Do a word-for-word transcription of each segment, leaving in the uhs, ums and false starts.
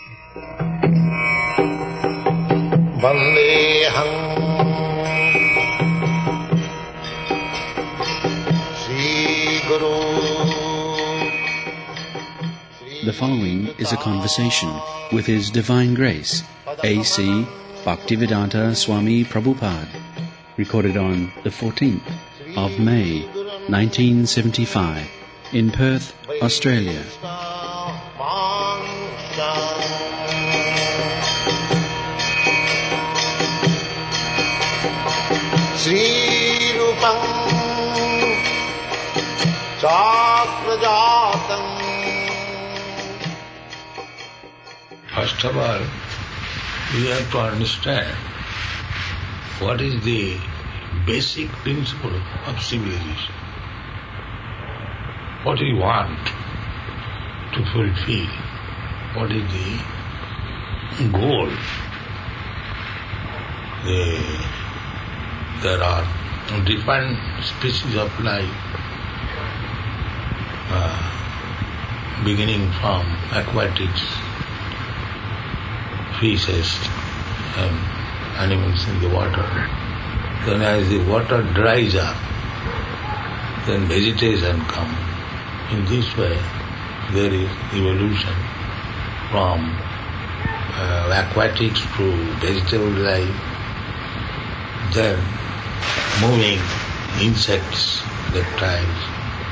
Vandeham Sri Guru. The following is a conversation with His Divine Grace, A C Bhaktivedanta Swami Prabhupada, recorded on the fourteenth of May, nineteen seventy-five, in Perth, Australia. Sri Rupam Chakrajatam. First of all, we have to understand what is the basic principle of civilization. What we want to fulfill, what is the goal. The, there are different species of life, uh, beginning from aquatics, fishes and animals in the water. Then as the water dries up, then vegetation comes. In this way, there is evolution from uh, aquatics to vegetable life, then moving insects, reptiles,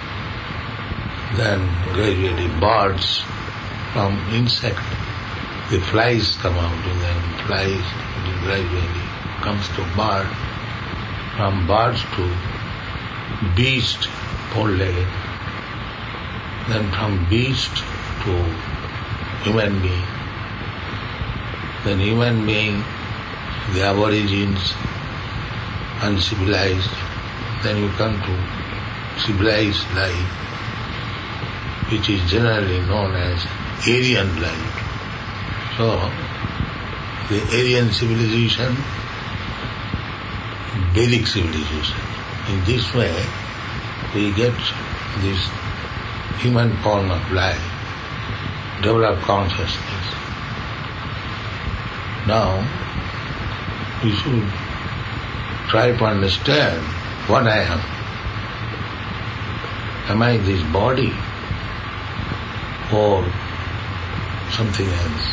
then gradually birds. From insect, the flies come out, and then flies gradually comes to bird. From birds to beast, four-legged. Then from beast to human being. Then human being, the aborigines, uncivilized. Then you come to civilized life, which is generally known as Aryan life. So, the Aryan civilization, Vedic civilization. In this way, we get this human form of life, develop consciousness. Now, we should try to understand what I am. Am I this body or something else?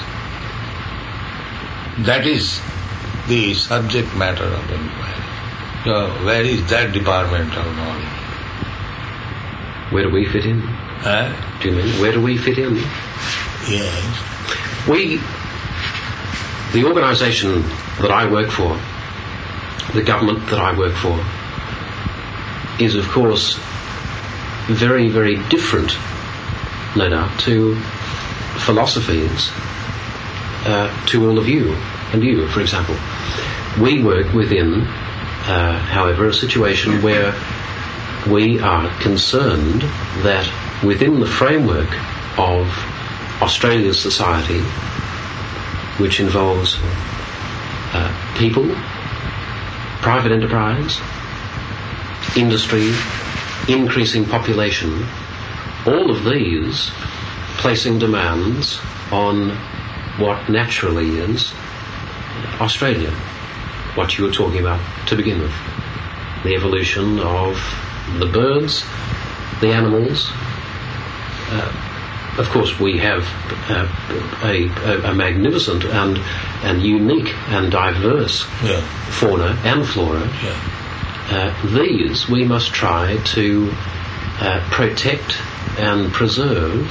That is the subject matter of inquiry. So where is that department of knowledge? Where do we fit in? Huh? Do you mean, where do we fit in? Yes. We, the organisation that I work for, the government that I work for, is of course very, very different, no doubt, to philosophies, uh, to all of you, and you, for example. We work within, uh, however, a situation where we are concerned that within the framework of Australia's society, which involves uh, people, private enterprise, industry, increasing population, all of these placing demands on what naturally is Australia, what you were talking about to begin with. The evolution of the birds, the animals. Uh, of course, we have uh, a, a, a magnificent and, and unique and diverse yeah. fauna and flora. Yeah. Uh, these we must try to uh, protect and preserve.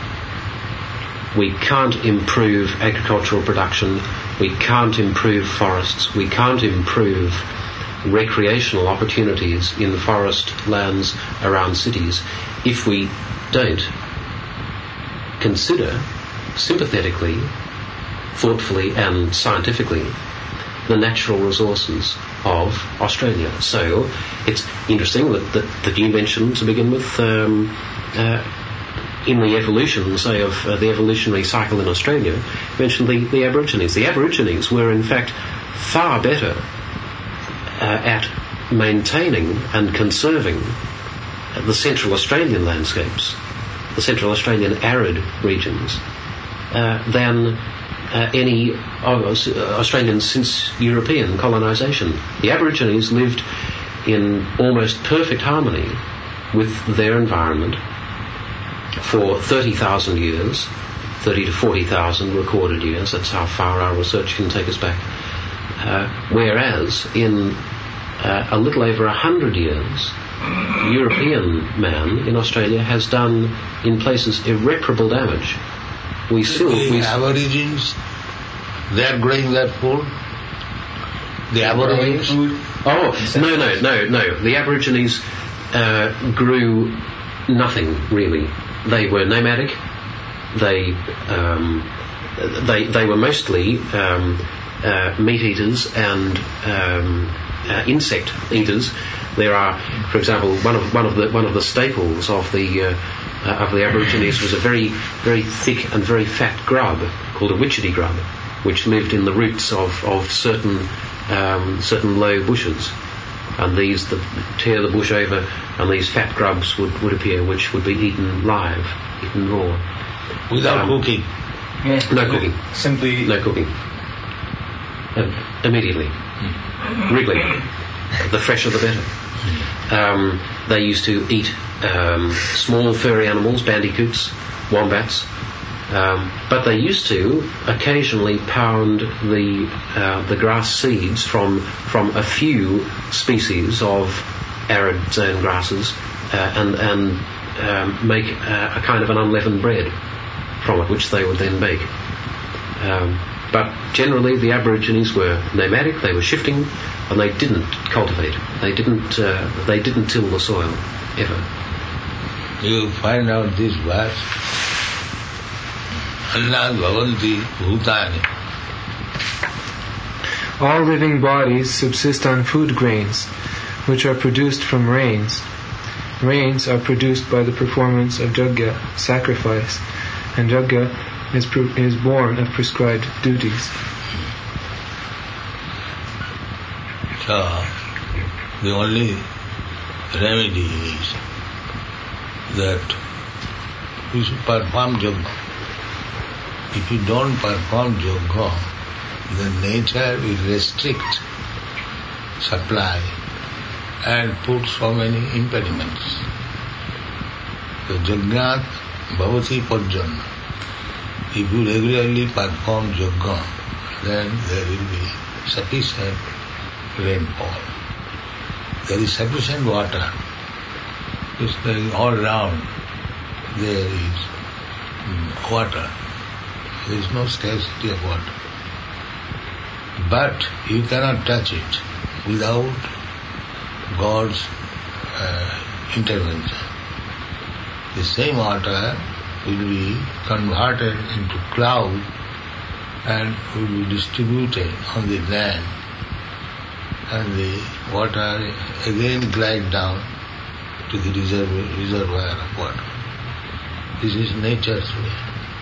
We can't improve agricultural production, we can't improve forests, we can't improve recreational opportunities in forest lands around cities if we don't consider sympathetically, thoughtfully and scientifically the natural resources of Australia. So it's interesting that, that, that you mentioned to begin with um, uh, in the evolution, say, of uh, the evolutionary cycle in Australia, you mentioned the, the Aborigines. The Aborigines were in fact far better uh, at maintaining and conserving the Central Australian landscapes, the Central Australian arid regions, uh, than uh, any uh, Australians since European colonisation. The Aborigines lived in almost perfect harmony with their environment for thirty thousand years, thirty to forty thousand recorded years. That's how far our research can take us back. Uh, whereas in uh, a little over a hundred years, European man in Australia has done in places irreparable damage. We still... The we Aborigines, they are growing that food? The Aborigines? Oh, no, no, no, no. The Aborigines uh, grew nothing, really. They were nomadic. They um, they they were mostly um, uh, meat eaters and um, uh, insect eaters. There are, for example, one of one of the one of the staples of the uh, uh, of the Aborigines was a very very thick and very fat grub called a witchetty grub, which lived in the roots of of certain um, certain low bushes. And these the, tear the bush over, and these fat grubs would, would appear, which would be eaten live, eaten raw. Without Um, cooking? Yeah. No cooking. Simply. No cooking. Uh, immediately. Wriggling. The fresher the better. Um, they used to eat um, small furry animals, bandicoots, wombats, um, but they used to occasionally pound the uh, the grass seeds from from a few species of arid zone grasses uh, and and um, make a, a kind of an unleavened bread from it, which they would then bake. Um, but generally, the Aborigines were nomadic; they were shifting, and they didn't cultivate. They didn't. Uh, they didn't till the soil ever. You find out this verse. Annad bhavanti bhutani. All living bodies subsist on food grains, which are produced from rains. Rains are produced by the performance of yajna, sacrifice, and yajna is, pre- is born of prescribed duties. So, the only remedy is that we should perform yajna. If you don't perform yoga, then nature will restrict supply and put so many impediments. So yajnat bhavati pajjana. If you regularly perform yoga, then there will be sufficient rainfall. There is sufficient water. It's like all round there is mm, water. There is no scarcity of water. But you cannot touch it without God's uh, intervention. The same water will be converted into cloud and will be distributed on the land, and the water again glide down to the reservoir, reservoir of water. This is nature's way.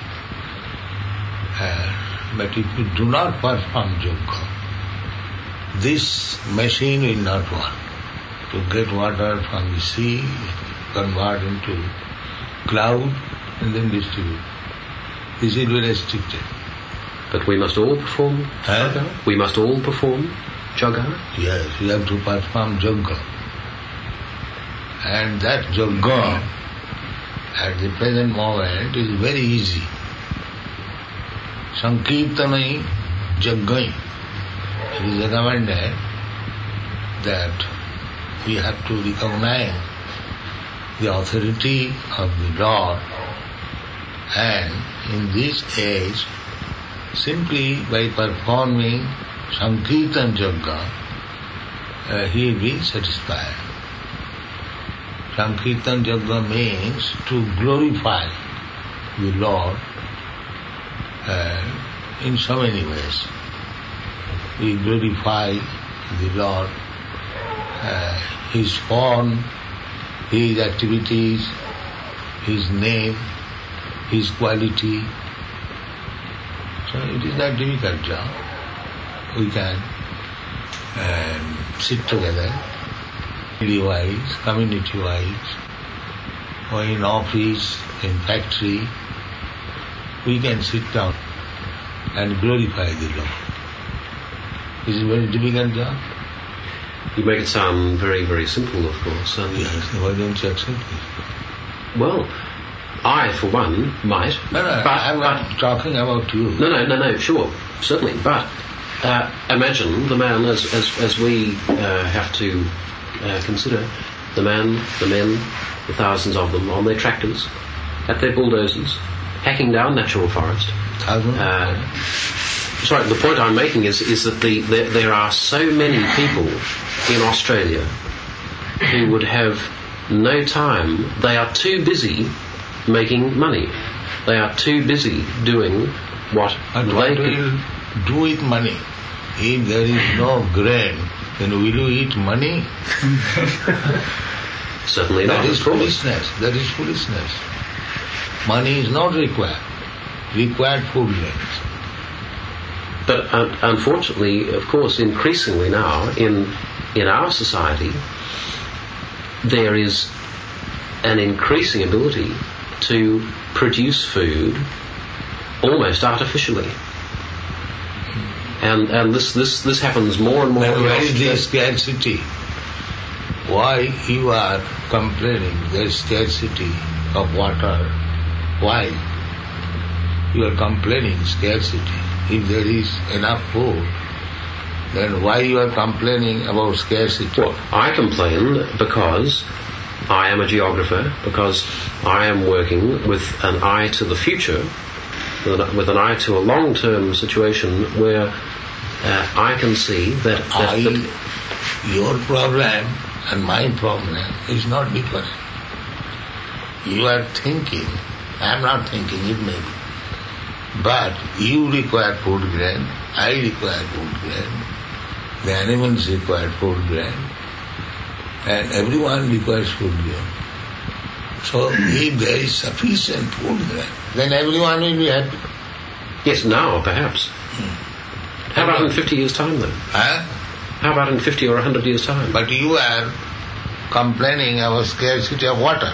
Uh, but if you do not perform yoga, this machine will not work. To get water from the sea, convert into cloud, and then distribute. This is very restricted. But we must all perform Huh? yoga. We must all perform yoga. Yes, you have to perform yoga. And that yoga, at the present moment, is very easy. Sankirtanai Jagai. It is recommended that we have to recognize the authority of the Lord, and in this age, simply by performing Sankirtan Yajna, uh, he will be satisfied. Sankirtan Yajna means to glorify the Lord uh, in so many ways. We glorify the Lord, uh, His form, His activities, His name, His quality. So it is not difficult job. We can um, sit together, family-wise, community-wise, or in office, in factory. We can sit down and glorify the Lord. This is a very difficult job. You make it sound very, very simple, of course. And Yes, why don't you accept it? well, I, for one, might. No, no, but, I'm not but, talking about you. No, no, no, no, sure, certainly. But uh, imagine the man, as as, as we uh, have to uh, consider, the man, the men, the thousands of them on their tractors, at their bulldozers, hacking down natural forest. Thousand? Uh, sorry, the point I'm making is is that the, the there are so many people in Australia who would have no time. They are too busy making money. They are too busy doing what And they what could. will you do with money? If there is no grain, then will you eat money? Certainly not. That is of course. foolishness. That is foolishness. Money is not required. Required food grains. But un- unfortunately, of course, increasingly now in in our society, there is an increasing ability to produce food almost artificially, and and this this this happens more and more. Then in where is Australia. the scarcity? Why you are complaining there is scarcity of water? Why? You are complaining scarcity. If there is enough food, then why you are complaining about scarcity? Well, I complain because I am a geographer, because I am working with an eye to the future, with an, with an eye to a long-term situation where uh, I can see that, that, I, that your problem and my problem is not different. You are thinking, I am not thinking, it may be. But you require food grain, I require food grain, the animals require food grain, and everyone requires food grain. So if there is sufficient food grain, then everyone will be happy. yes, now perhaps. How about in fifty years' time then? Huh? How about in fifty or one hundred years' time? But you are complaining about scarcity of water.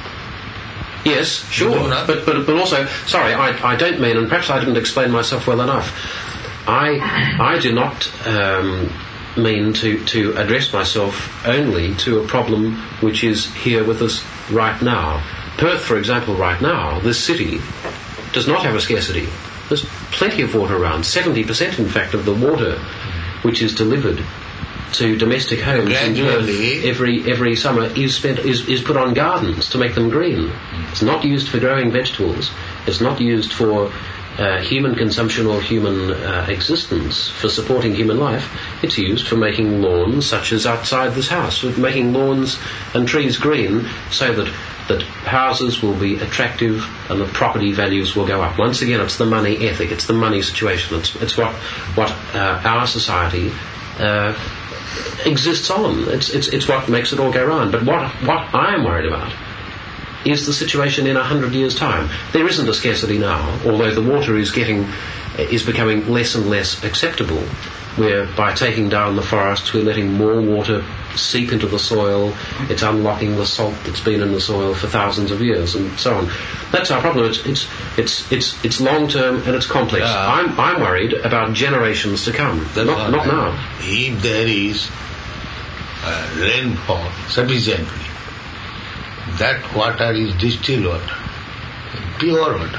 Yes, sure, No, no. but but but also, sorry, I I don't mean, and perhaps I didn't explain myself well enough. I I do not um, mean to to address myself only to a problem which is here with us right now. Perth, for example, right now, this city does not have a scarcity. There's plenty of water around. Seventy percent, in fact, of the water which is delivered to domestic homes in Perth Gradually. every every summer is spent is, is put on gardens to make them green. It's not used for growing vegetables. It's not used for uh, human consumption or human uh, existence, for supporting human life. It's used for making lawns, such as outside this house, for making lawns and trees green, so that that houses will be attractive and the property values will go up. Once again, it's the money ethic. It's the money situation. It's it's what what uh, our society Uh, exists on. It's, it's it's what makes it all go round. But what what I am worried about is the situation in a hundred years' time. There isn't a scarcity now, although the water is getting is becoming less and less acceptable. Where by taking down the forests, we're letting more water seep into the soil. It's unlocking the salt that's been in the soil for thousands of years, and so on. That's our problem. It's it's it's it's, it's long term and it's complex. Yeah. I'm I'm worried about generations to come. That's not all not right. now. If there is uh, rainfall sufficiently, that water is distilled water, pure water.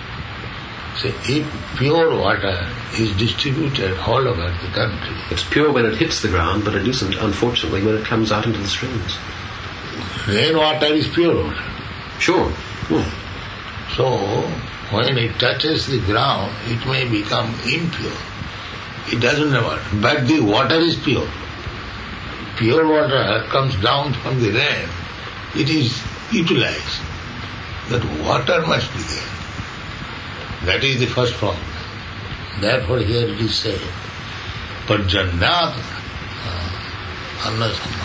So if pure water is distributed all over the country, It's pure when it hits the ground, but it isn't, unfortunately, when it comes out into the streams. rainwater is pure water. Sure. Yeah. So when it touches the ground, it may become impure. It doesn't matter. But the water is pure. Pure water comes down from the rain. It is utilized. That water must be there. That is the first problem. Therefore here it is said, Pajannat Annasamma.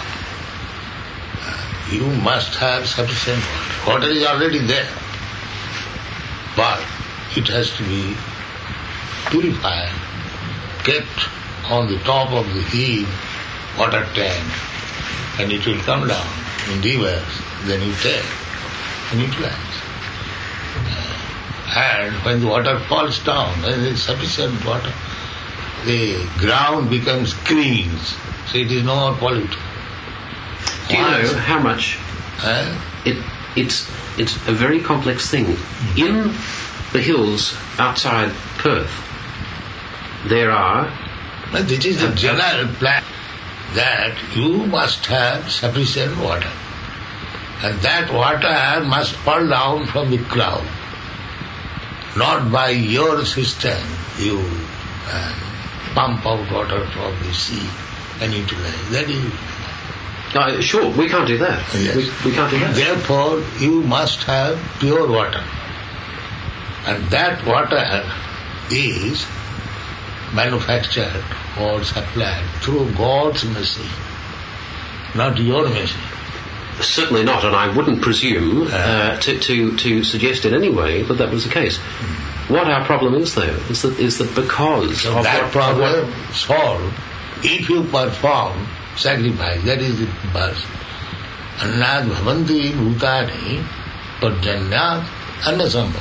You must have sufficient water. Water is already there. But it has to be purified, kept on the top of the heap water tank, and it will come down in rivers, then you take and utilize. And when the water falls down, when there is sufficient water, the ground becomes clean, so it is no more polluted. Do you Once- know how much Eh? it, it's it's a very complex thing. In the hills outside Perth, there are But this is the general plan, that you must have sufficient water. And that water must fall down from the cloud. Not by your system you uh, pump out water from the sea and utilize. That is, uh, sure we can't do that. Yes. We, we can't do that. therefore you must have pure water. And that water is manufactured or supplied through God's mercy, not your mercy. Certainly not, and I wouldn't presume uh, to, to, to suggest in any way that that was the case. What our problem is, though, is that is that because So of that what, problem of what- solved if you perform sacrifice. That is the verse. Annad bhavanti bhutani parjanyat annasambha.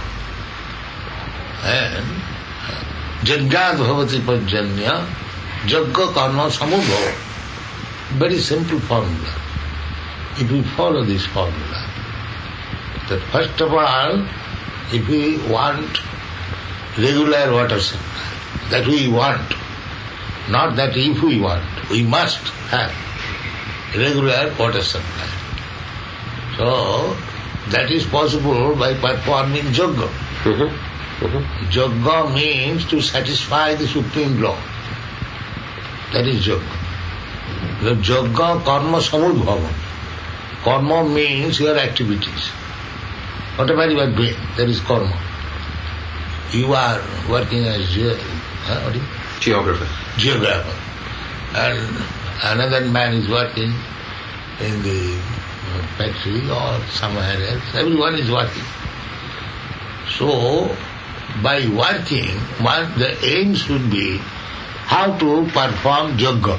And jajjat bhavati parjanya jagga karma samudbhava. Very simple formula. If we follow this formula, that first of all, if we want regular water supply, that we want, not that if we want, we must have regular water supply. So, that is possible by performing jagga. Mhm, mhm. Jagga means to satisfy the supreme law. That is jagga. The jagga karma samudbhava. Karma means your activities. Whatever you are doing, that is karma. You are working as ge- huh, what is it? Geographer. geographer, and another man is working in the uh, factory or somewhere else. Everyone is working. So, by working, one, the aim should be how to perform jagga.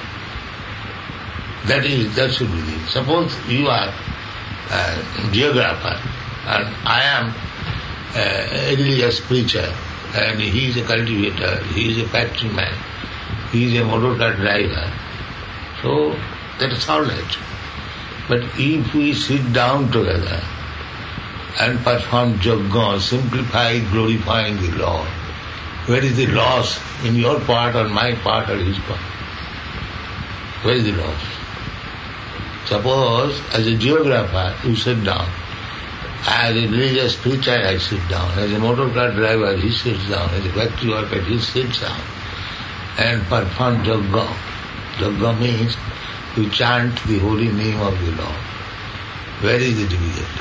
That is, that should be it. Suppose you are a geographer and I am a religious preacher and he is a cultivator, he is a factory man, he is a motor car driver. So that is all right. But if we sit down together and perform jagga, simplify, glorifying the Lord, where is the loss in your part or my part or his part? Where is the loss? Suppose as a geographer you sit down, as a religious preacher I sit down, as a motor car driver he sits down, as a factory worker he sits down and perform jagga. Jagga means to chant the holy name of the Lord. Where is the difficulty?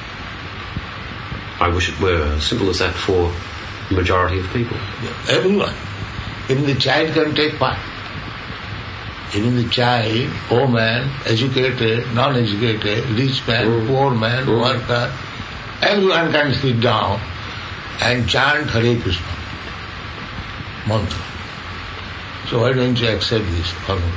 I wish it were as simple as that for the majority of people. Everyone. Even the child can take part. Even the child, poor man, educated, non-educated, rich man, Mm. poor man, Mm. worker, everyone can sit down and chant Hare Krishna mantra. So why don't you accept this formula?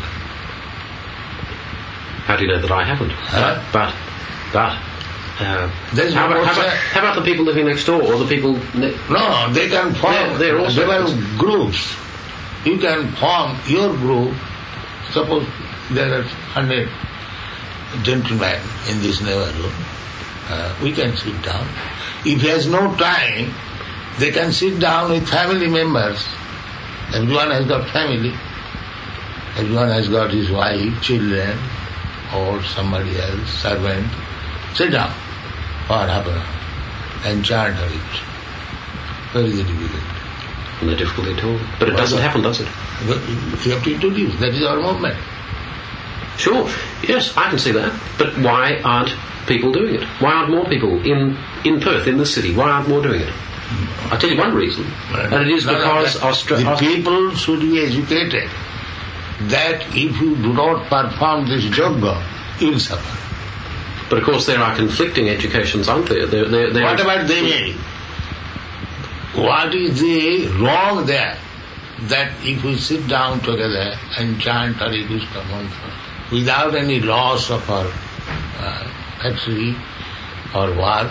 How do you know that I haven't? Huh? But, but, uh, There's how, no about, how, more about, say- how about the people living next door or the people... Ne- No, they can form They're- they're also- several groups. You can form your group. Suppose there are hundred gentlemen in this neighborhood. Uh, we can sit down. If he has no time, they can sit down with family members. Everyone has got family. Everyone has got his wife, children, or somebody else, servant. Sit down for half an hour and chant Hare Krishna. Very difficult. No difficulty at all. But it Why doesn't not? happen, does it? But you have to introduce. That is our movement. Sure, yes, I can see that. But why aren't people doing it? Why aren't more people in, in Perth, in the city, why aren't more doing it? I'll tell you one reason, and it is No, no, because that- Austra- the Aust- people should be educated that if you do not perform this jagga, you will suffer. But of course there are conflicting educations, aren't there? there, there, there Whatever they may. What is the wrong there? That if we sit down together and chant Hare Krishna mantra without any loss of our uh, factory or work,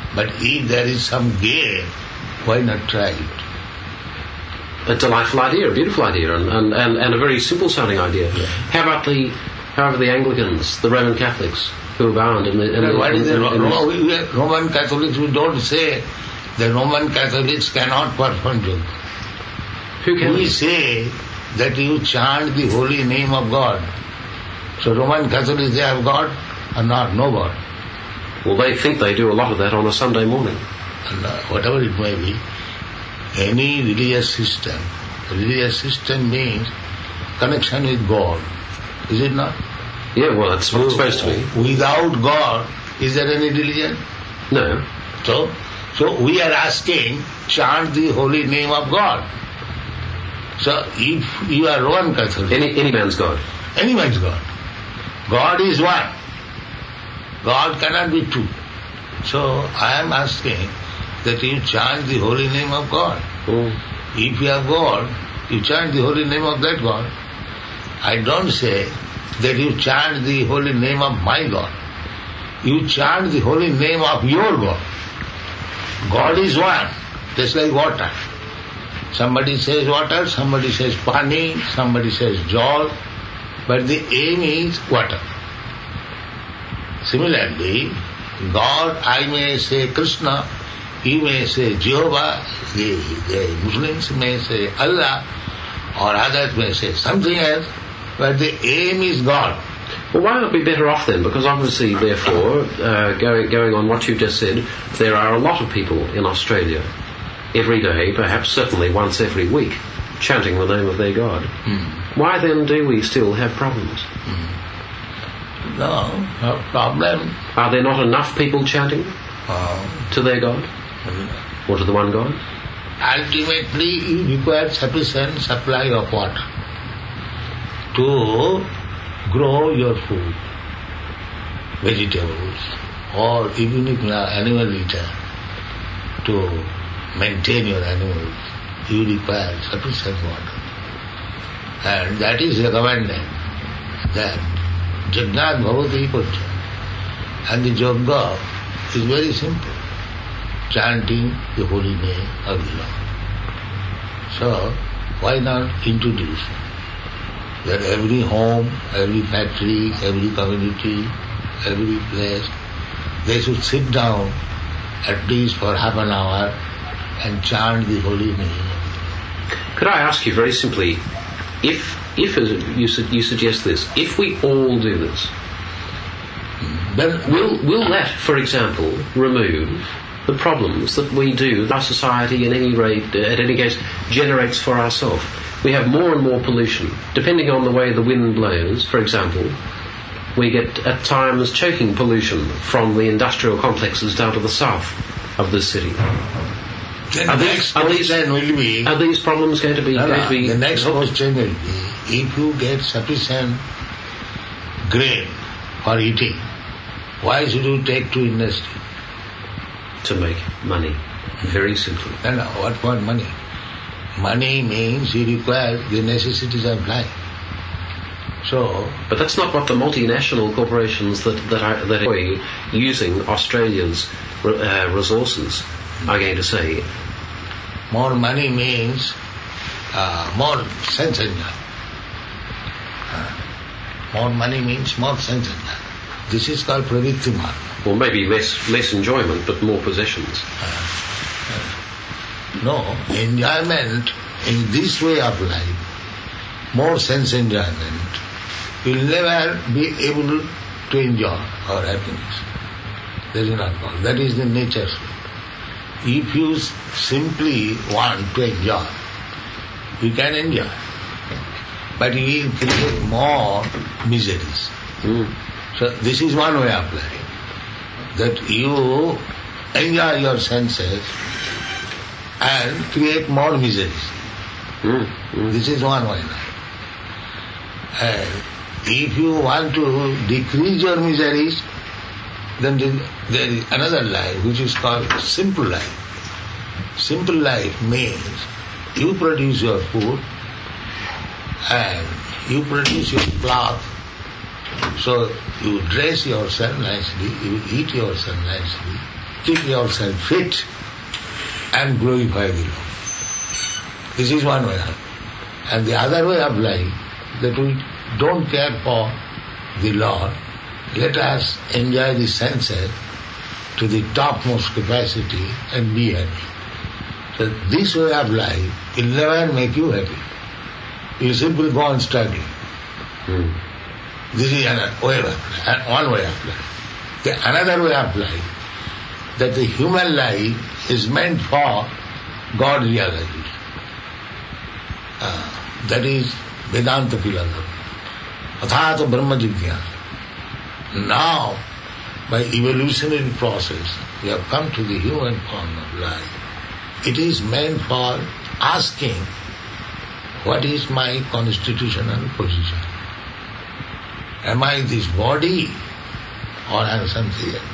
But if there is some gain, why not try it? A delightful idea, a beautiful idea, and, and, and, and a very simple sounding idea. Yeah. How about the how about the Anglicans, the Roman Catholics, who are bound in the in, But the, what in, is the in, Ro- in this- Ro- we are Roman Catholics? We don't say the Roman Catholics cannot perform yoga. who can We say that you chant the holy name of God. So Roman Catholics, they have God or not? No God. Well, they think they do a lot of that on a Sunday morning. And uh, whatever it may be, any religious system, religious system means connection with God. Is it not? Yeah, well, that's what it's supposed to be. Without God, is there any religion? No. So, so we are asking, chant the holy name of God. So if you are Roman Catholic, Any any man's God. any man's God. God is one. God cannot be two. So I am asking that you chant the holy name of God. Mm. If you have God, you chant the holy name of that God. I don't say that you chant the holy name of my God. You chant the holy name of your God. God is one, just like water. Somebody says water, somebody says pani, somebody says jal, but the aim is water. Similarly, God, I may say Krishna, he may say Jehovah, the, the Muslims may say Allah, or others may say something else, but the aim is God. Well, why not be better off then? Because obviously, therefore, uh, going going on what you've just said, there are a lot of people in Australia every day, perhaps certainly once every week, chanting the name of their God. Mm. Why then do we still have problems? No, no problem. Are there not enough people chanting Uh, to their God? Or to the one God? ultimately, you require sufficient supply of water to grow your food, vegetables, or even if you are animal eater, to maintain your animals, you require sufficient water. And that is recommended, that Jagnat Bhavati Puja. And the yoga is very simple, chanting the holy name of the Lord. So, why not introduce that every home, every factory, every community, every place, they should sit down at least for half an hour and chant the holy name. Could I ask you very simply, if if as you su- you suggest this, if we all do this, Then will will that, for example, remove the problems that we do, our society in any rate, uh, at any case, generates for ourselves? We have more and more pollution. Depending on the way the wind blows, for example, we get at times choking pollution from the industrial complexes down to the south of this city. the Are these- next are these- question will be, Are these problems going to be, No, going no, to be the next question will be, if you get sufficient grain for eating, why should you take to industry? to make money? Very simply. No, no, what for money? Money means you require the necessities of life. So, But that's not what the multinational corporations that that are that are using Australia's uh, resources are going to say. more money means uh, more sense enjoy. Uh, more money means more sense enjoy. This is called pravritti marga. Well, maybe less less enjoyment, but more possessions. No, enjoyment in this way of life, more sense enjoyment, will never be able to enjoy our happiness. That is not possible. That is the nature. If you s- simply want to enjoy, you can enjoy. But you will create more miseries. Mm. So this is one way of life. That you enjoy your senses and create more miseries. Mm. Mm. This is one way of life. And if you want to decrease your miseries, then there is another life which is called simple life. Simple life means you produce your food and you produce your cloth. So you dress yourself nicely, you eat yourself nicely, keep yourself fit and glorify the Lord. This is one way of life. And the other way of life, that we don't care for the Lord, let us enjoy the senses to the topmost capacity and be happy. So this way of life will never make you happy. You simply go on struggling. Mm. This is another way of life, one way of life. The another way of life, that the human life is meant for God realization. Uh, that is Vedanta philosophy. Athata Brahma Jigyasa. Now, by evolutionary process, we have come to the human form of life. It is meant for asking, what is my constitutional position? Am I this body or am I something else?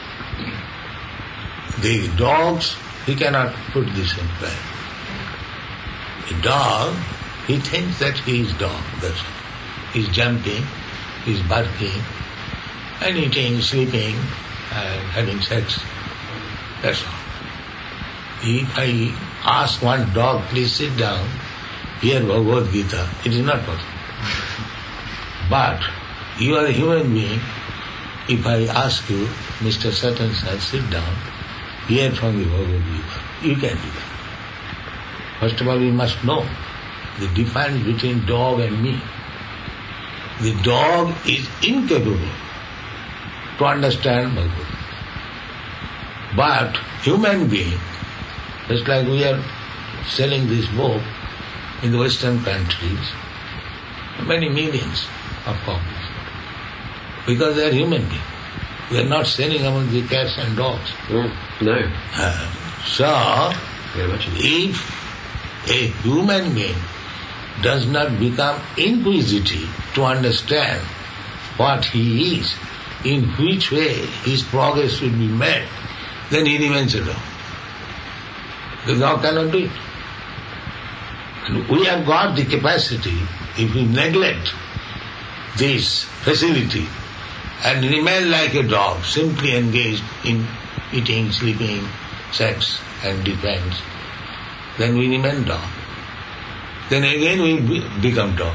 The dogs, he cannot put this in play. A dog, he thinks that he is dog, that's all. He's jumping, he's barking, and eating, sleeping, and having sex. That's all. If I ask one dog, please sit down, hear Bhagavad Gita, it is not possible. But you are a human being. If I ask you, Mister Such and Such, sit down, hear from the Bhagavad Gita, you can do that. First of all, we must know the difference between dog and me. The dog is incapable to understand Bhagavad Gita. But human being, just like we are selling this book in the Western countries, many millions of copies, because they are human beings. We are not selling among the cats and dogs. Mm, no. Uh, so, Very much indeed. if a human being does not become inquisitive to understand what he is, in which way his progress will be made, then he remains a dog. The dog cannot do it. And we have got the capacity, if we neglect this facility and remain like a dog, simply engaged in eating, sleeping, sex and defense, then we remain dog. Then again we be, become dog.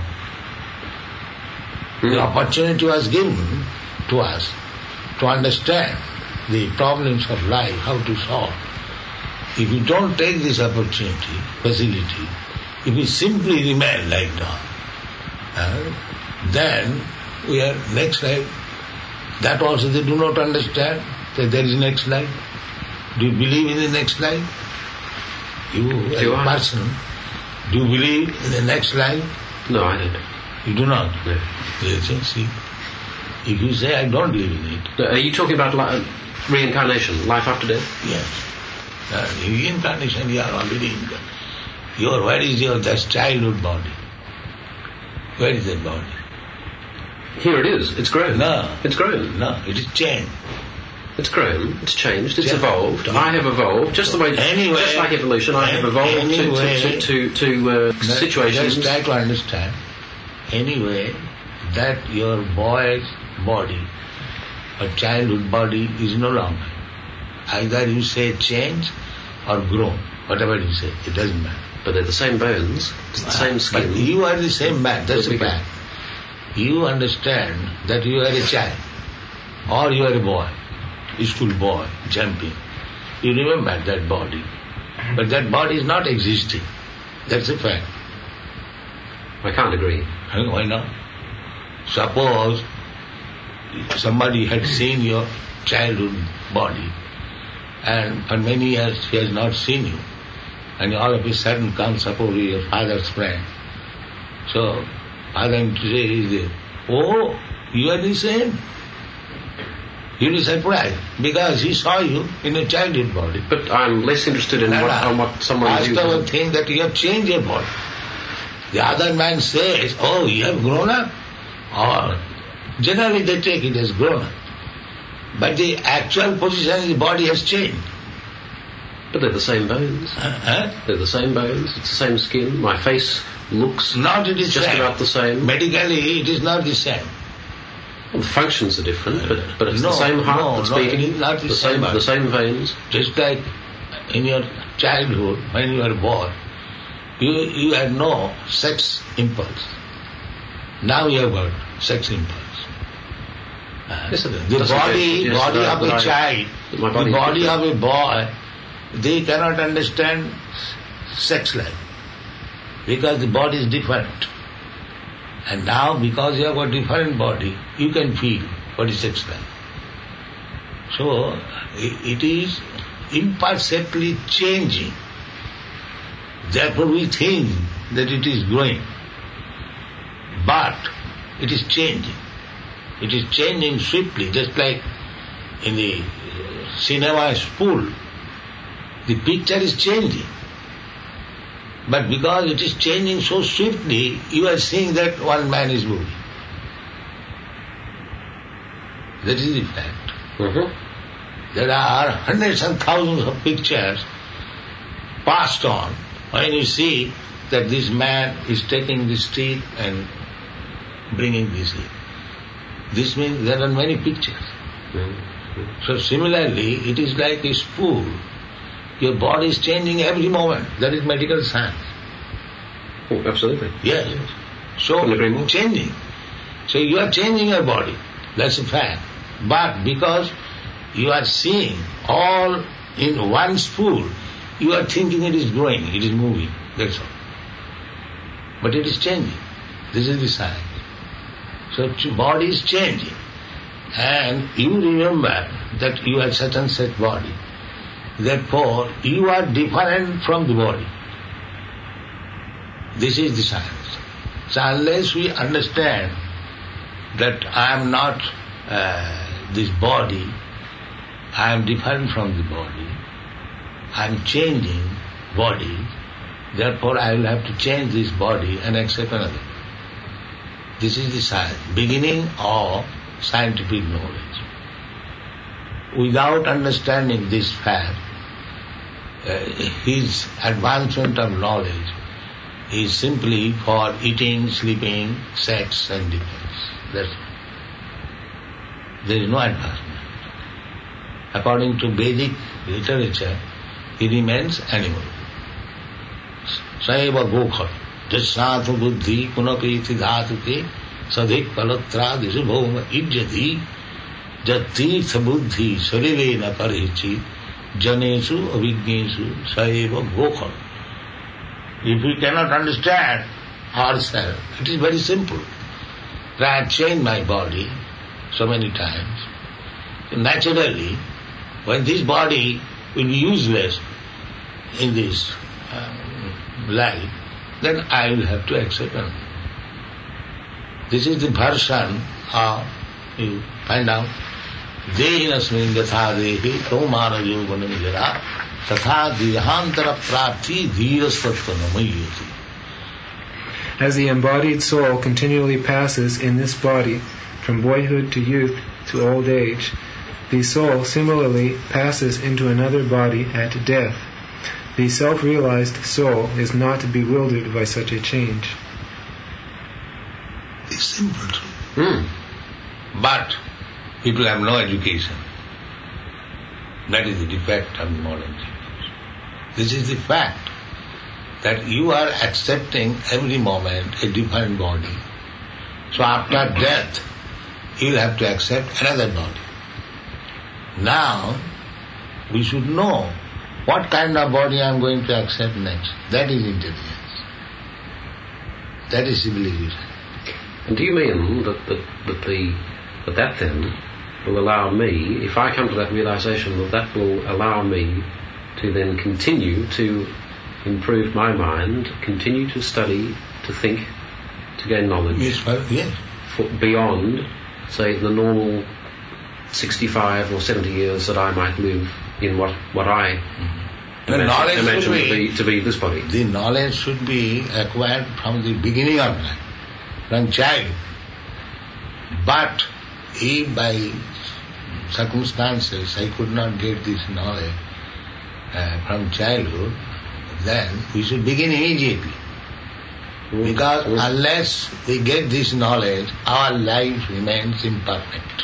Mm. The opportunity was given to us to understand the problems of life, how to solve. If we don't take this opportunity, facility, if we simply remain like dog, uh, then we are next life. That also they do not understand, that there is next life. Do you believe in the next life? You, as Do a I? person, do you believe in the next life? No, I don't. You do not. No. Yes, see. If you say, I don't believe in it, No, are you talking about li- reincarnation, life after death? yes. Uh, reincarnation, you are already in the, your, where is your, that childhood body? Where is that body? Here it is. It's grown. No. It's grown. No, it is changed. It's grown. It's changed. It's Yeah. evolved. Yeah. I have evolved. Just the way, Anyway, just like evolution, I have evolved to, anyway, to, to, to, to uh, That- situations. Just try to understand. Anyway, that your boy's body, or childhood body, is no longer. Either you say change or grown, whatever you say, it doesn't matter. But they're the same bones. It's the same skin. But you are the same man, that's a Because- fact. You understand that you are a child, or you are a boy, a school boy, jumping. You remember that body. But that body is not existing. That's a fact. I can't agree. And why not? Suppose somebody had seen your childhood body, and for many years he has not seen you, and all of a sudden comes, suppose your father's friend. So, father is there. Oh, you are the same. You will be surprised, because he saw you in a childhood body. But I'm less interested in what, on what someone First views of all, as... think that you have changed your body. The other man says, oh, you have grown up. Or generally they take it as grown up. But the actual position of the body has changed. But they're the same bones. Huh? They're the same bones. It's the same skin. My face looks Not it is just same. about the same. Medically, it is not the same. Well, the functions are different, but, but it's no, the same heart no, that's no, beating, not the the same, same the same veins. Just like in your childhood, when you were born, you, you had no sex impulse. Now you have got sex impulse. Uh, Yes, it the doesn't body, suggest body that of a I- child, that my the body is body different. of a boy, they cannot understand sex life because the body is different. And now, because you have a different body, you can feel what is sex life. So, i- it is imperceptibly changing. Therefore, we think that it is growing. But it is changing. It is changing swiftly, just like in the cinema spool. The picture is changing. But because it is changing so swiftly, you are seeing that one man is moving. That is the fact. Mm-hmm. There are hundreds and thousands of pictures passed on when you see that this man is taking this stick and bringing this in. This means there are many pictures. Mm-hmm. So similarly, it is like a spool. Your body is changing every moment. That is medical science. Oh, absolutely. Yes. So Couldn't agree more. changing. So you are changing your body. That's a fact. But because you are seeing all in one spool, you are thinking it is growing, it is moving. That's all. But it is changing. This is the science. So ch- body is changing. And you remember that you have such and such body. Therefore, you are different from the body. This is the science. So unless we understand that I am not uh, this body, I am different from the body, I am changing body, therefore I will have to change this body and accept another. This is the science, beginning of scientific knowledge. Without understanding this fact, uh, his advancement of knowledge is simply for eating, sleeping, sex and defense. That's all. There is no advancement. According to Vedic literature, he remains animal. Saiva gokhar, jasnatha buddhi punapeti dhatuke sadhik palatra disu bhoma ijjati jatirtha buddhi sarirena parichi janesu avijnesu saiva gokhar. If we cannot understand ourselves, it is very simple. I have changed my body so many times. Naturally, when this body will be useless in this um, life, then I will have to accept it. This is the version of, you find out, Dehinasmin yatha dehi tomara yogana nijara tatha dihantara prapti dhirasattva namayati. As the embodied soul continually passes in this body from boyhood to youth to old age, the soul similarly passes into another body at death. The self-realized soul is not bewildered by such a change. It's simple truth. Mm. But people have no education. That is the defect of the modern civilization. This is the fact that you are accepting every moment a different body. So after death, you will have to accept another body. Now, we should know what kind of body I am going to accept next. That is intelligence. That is civilization. And do you mean that, that, that, the, that that then will allow me, if I come to that realization, that that will allow me to then continue to improve my mind, continue to study, to think, to gain knowledge Yes, well, yes. for beyond, say, the normal sixty-five or seventy years that I might live in what, what I The imagine, knowledge imagine should to, be, be, to be this body. the knowledge should be acquired from the beginning of life, from child. But if by circumstances I could not get this knowledge uh, from childhood, then we should begin immediately. Because Mm. unless we get this knowledge, our life remains imperfect.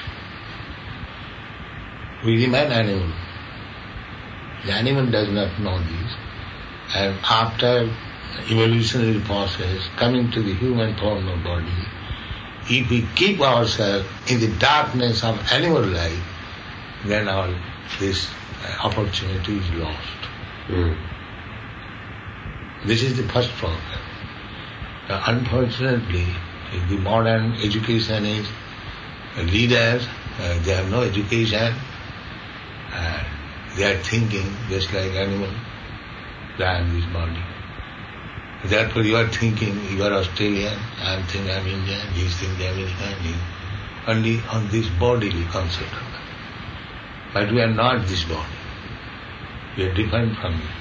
We remain animal. The animal does not know this. And after evolutionary process, coming to the human form of body, if we keep ourselves in the darkness of animal life, then our this uh, opportunity is lost. Mm. This is the first problem. Uh, unfortunately, the modern education is uh, leaders, uh, they have no education, uh, they are thinking just like animal, I am this body. Therefore you are thinking, you are Australian, I am thinking I am Indian, he is thinking American, he only on this bodily concept. But we are not this body. We are different from it.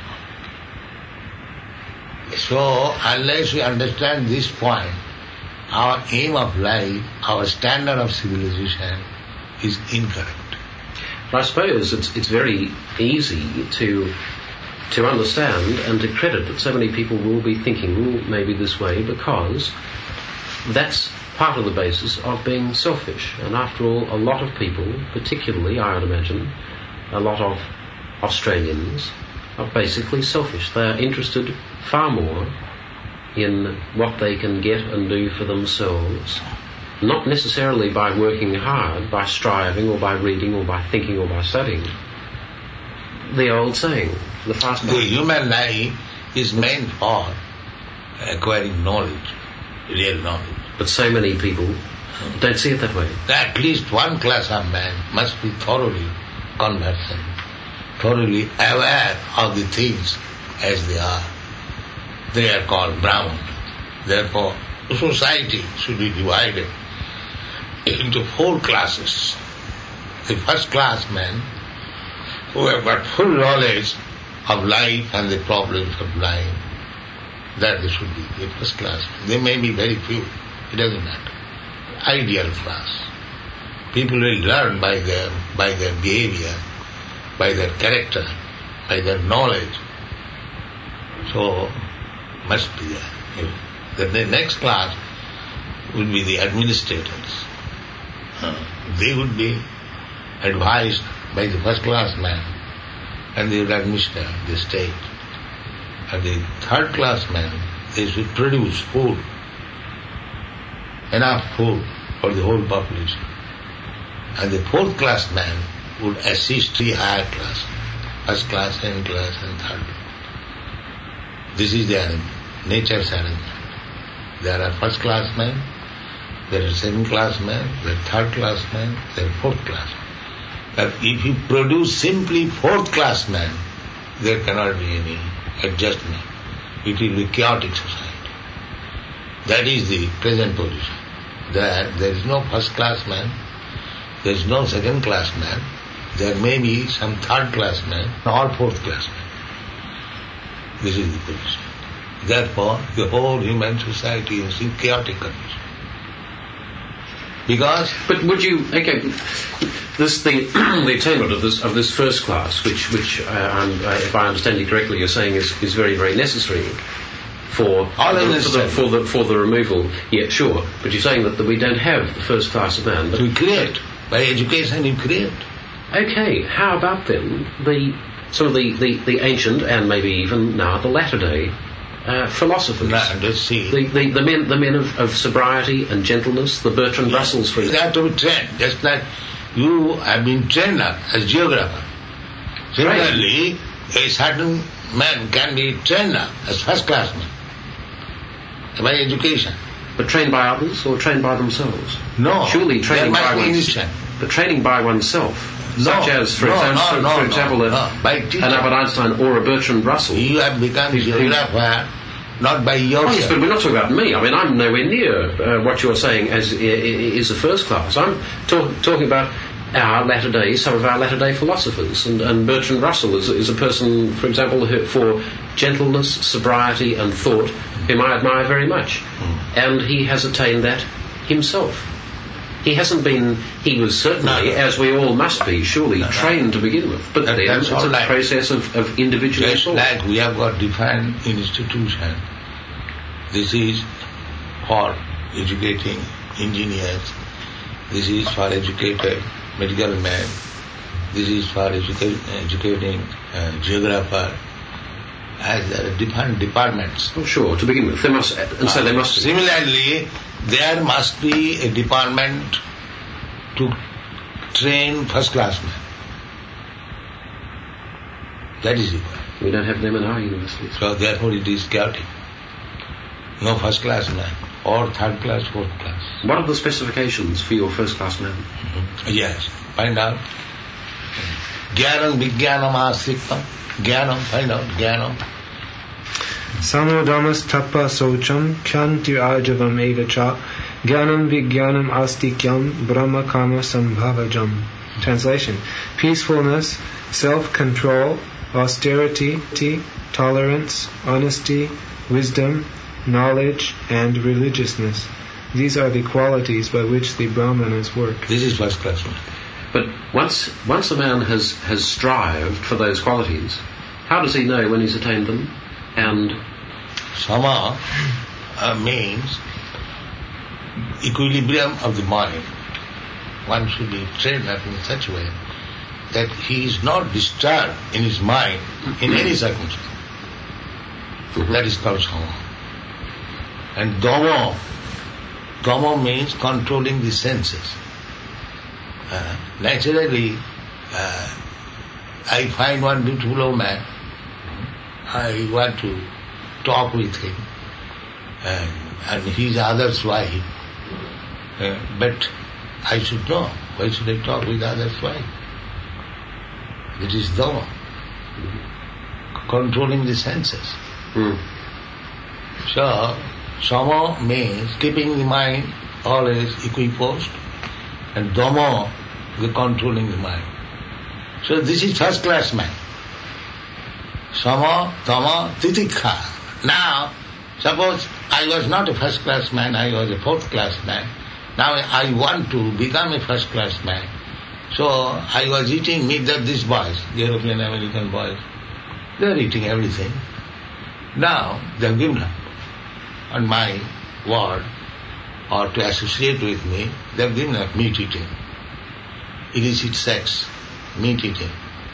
So, unless we understand this point, our aim of life, our standard of civilization is incorrect. But I suppose it's it's very easy to to understand and to credit that so many people will be thinking maybe this way because that's part of the basis of being selfish. And after all, a lot of people, particularly, I would imagine, a lot of Australians are basically selfish. They are interested far more in what they can get and do for themselves, not necessarily by working hard, by striving or by reading or by thinking or by studying. The old saying, the fast The human life is meant for acquiring knowledge, real knowledge. But so many people don't see it that way. At least one class of man must be thoroughly conversant, thoroughly aware of the things as they are. They are called Brahman. Therefore, society should be divided into four classes. The first class men who have got full knowledge of life and the problems of life, that they should be the first class. They may be very few, it doesn't matter. Ideal class. People will learn by their by their behavior, by their character, by their knowledge. So, must be there. Then the next class would be the administrators. Uh, they would be advised by the first class man and they would administer the state. And the third class man, they should produce food, enough food for the whole population. And the fourth class man would assist the higher class, first class, second class and third. This is the arrangement, nature's arrangement. There are first class men, there are second class men, there are third class men, there are fourth class men. But if you produce simply fourth class men, there cannot be any adjustment. It will be chaotic society. That is the present position. There, there is no first class man, there is no second class man, there may be some third class man or fourth class man. This is the position. Therefore, the whole human society is in chaotic condition. Because... But would you... Okay, this the the attainment of this of this first class, which, which uh, um, uh, if I understand you correctly, you're saying is, is very, very necessary for, All the, for, necessary. the, for, the, for the removal... Yeah, sure. But you're saying that, that we don't have the first class of man. But we create. By education you create. okay, how about then the some of the, the, the ancient and maybe even now the latter day uh, philosophers? Now, let's see. The, the, the men the men of, of sobriety and gentleness, the Bertrand Russells, for They example. have to be trained, just like you have been trained up as geographer. Similarly, a certain man can be trained up as first class man by education. But trained by others or trained by themselves? No, Surely there training must by be oneself. initiation. But training by oneself, No, such as, for no, example, no, for, no, for no, example, a, no. By teaching. an Albert Einstein or a Bertrand Russell. You have become He's- geographer not by Oh, yes, yourself. but we're not talking about me. I mean, I'm nowhere near uh, what you're saying as i- i- is a first class. I'm talk, talking about our latter day, some of our latter day philosophers, and, and Bertrand Russell is, is a person, for example, who, for gentleness, sobriety, and thought, whom I admire very much, and he has attained that himself. He hasn't been. He was certainly, No, no. as we all must be, surely No, no. trained to begin with. But That- then that's it's all a right. process of, of individual Just thought. like we have got defined institution, This is for educating engineers. This is for educated medical men. This is for educate, educating uh, geographer. As there are different departments. Oh, sure, to begin with. They must, and so they must... Similarly, there must be a department to train first-class men. That is required. We don't have them in our universities. So therefore it is chaotic. No first-class man, or third-class, fourth-class. What are the specifications for your first-class man? Mm-hmm. Yes, find out. Jnanam vijnanam astriktam. Jnanam, find out, jnanam. Samodamas tapa socham kyantir ajavam evacha jnanam vijnanam astikyam brahma kama sambhavajam. Translation: peacefulness, self-control, austerity, tolerance, honesty, wisdom, knowledge, and religiousness. These are the qualities by which the Brahmanas work. This is first class man. But once once a man has, has strived for those qualities, how does he know when he's attained them? And Sama uh, means equilibrium of the mind. One should be trained up in such a way that he is not disturbed in his mind in any circumstance. Mm-hmm. That is called Sama. And Dhamma, Dhamma means controlling the senses. Uh, naturally, uh, I find one beautiful old man. I want to talk with him, and, and he's others' wife. Uh, but I should know, why should I talk with others' wife? It is Dhamma, controlling the senses. Mm. So, Sama means keeping the mind always equiposed, and Dhamma, the controlling the mind. So this is first class man. Sama, Dhamma, Titikha. Now, suppose I was not a first class man, I was a fourth class man. Now I want to become a first class man. So I was eating meat that these boys, European American boys, they are eating everything. Now they have given up on my word or to associate with me, they have given up meat eating, illicit sex, meat eating.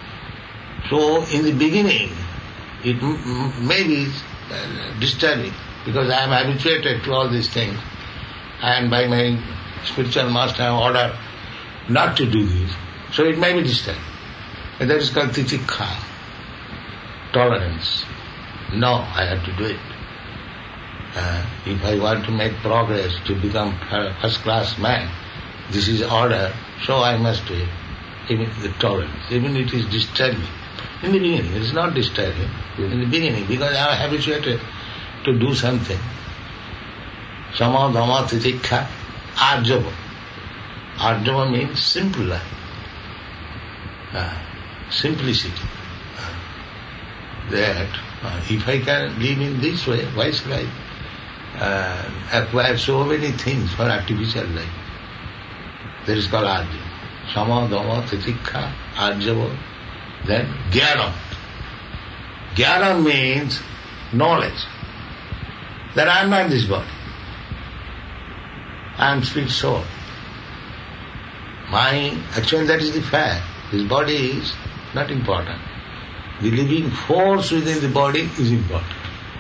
So in the beginning, it m- m- may be uh, disturbing because I am habituated to all these things, and by my spiritual master I am ordered not to do this. So it may be disturbing. And that is called titikha, tolerance. No, I have to do it. Uh, if I want to make progress to become a first class man, this is order, so I must do it. Even the tolerance, even it is disturbing. In the beginning, it is not disturbing. In the beginning, because I am habituated to do something. Sama, Dhamma, Titikha, Arjava. Arjava means simple life. Uh, simplicity. Uh, that uh, if I can live in this way, why should I uh, acquire so many things for artificial life? That is called Arjava. Sama, Dhamma, Titikha, Arjava. Then Jnanam. Jnanam means knowledge that I am not this body. I am spirit soul. My, actually that is the fact. This body is not important. The living force within the body is important.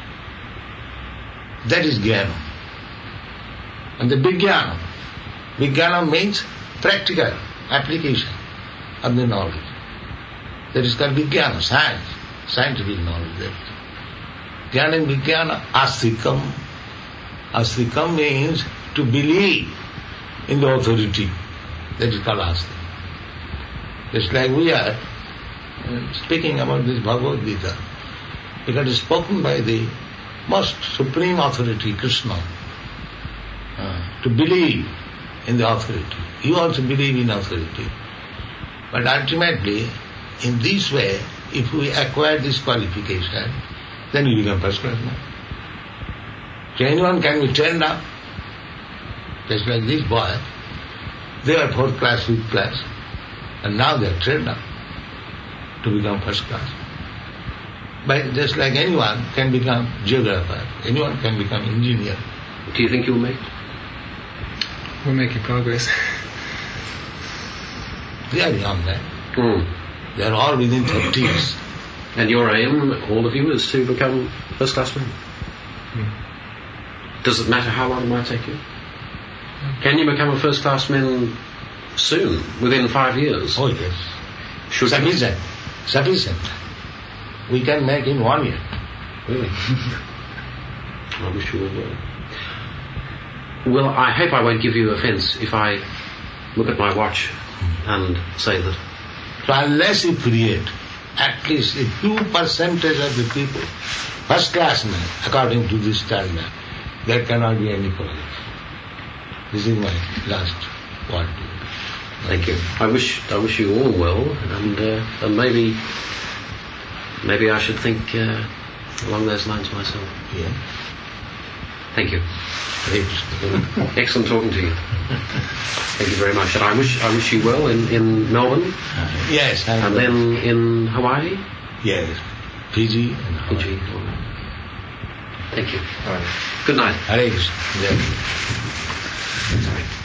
That is Jnanam. And the Vijnanam. Vijnanam means practical application of the knowledge. That is called Vijnana, science, scientific knowledge. Jnana Vijnana Astikam. Astikam means to believe in the authority. That is called Astika. Just like we are uh, speaking about this Bhagavad Gita, because it is spoken by the most supreme authority, Krishna, uh, to believe in the authority. You also believe in authority. But ultimately, in this way, if we acquire this qualification, then we become first class man. So anyone can be trained up, just like this boy. They are fourth class, fifth class, and now they are trained up to become first class. But just like anyone can become geographer, anyone can become engineer. Do you think you'll make it? We're making progress. They are young, right? Mm. They are all within thirties. And your aim, all of you, is to become first class men? Mm. Does it matter how long it might take you? Can you become a first class man soon, within five years? Oh yes. Should Sufficient. Sufficient. We can make in one year. Really? I wish you all well. Well, I hope I won't give you offence if I look at my watch and say that. So unless you create at least a two percentage of the people, first class men, according to this standard, there cannot be any progress. This is my last word to you. Thank you. I wish I wish you all well, and uh, and maybe maybe I should think uh, along those lines myself. Yeah. Thank you. Great. Excellent talking to you. Thank you very much. And I wish I wish you well in, in Melbourne. Yes. I And then in Hawaii? Yes. Fiji and Hawaii. Fiji. Thank you. Good night. Hare Krishna. Jai. Sorry.